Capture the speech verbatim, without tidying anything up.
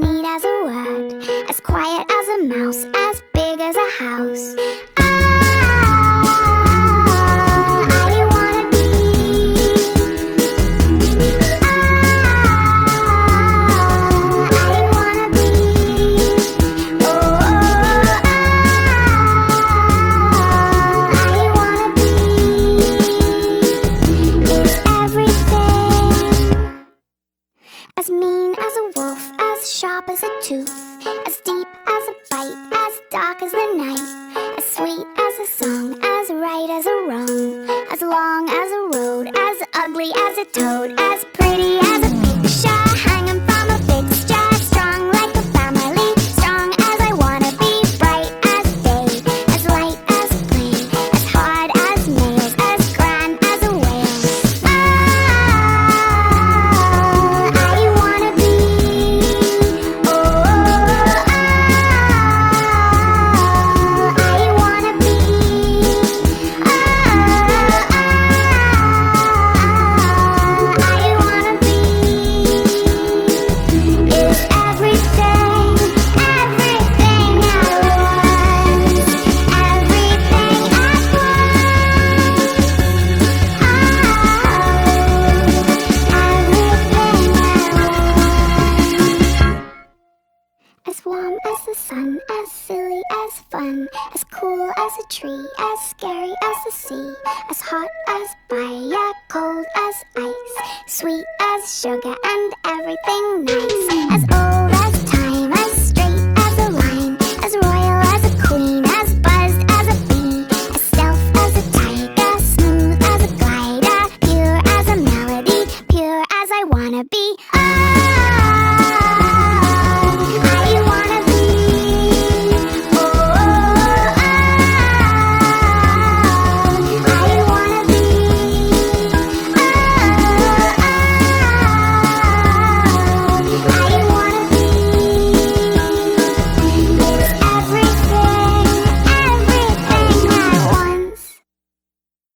neat as a word, as quiet as a mouse, as big as a house. Ah, I wanna be. Ah, I wanna be. Oh, oh, ah, I wanna be. Is everything as mean as a wolf, as sharp as a tooth, as deep as a bite, as dark as the night, as sweet as a song, as right as a wrong, as long as a road, as ugly as a toad, as pretty as a picture hanging from a fixture, strong like a family, strong as I wanna be, bright as day, as light as plane, as hard as nails, as grand as a whale. Ah, I wanna be. Oh, ah, I wanna be. Ah, I wanna be. Is everything, everything at once, everything at once, everything at once. As warm as the sun, as silly as fun, as cool as a tree, as scary as the sea, as hot as fire, cold as ice, sweet as sugar and everything nice, as old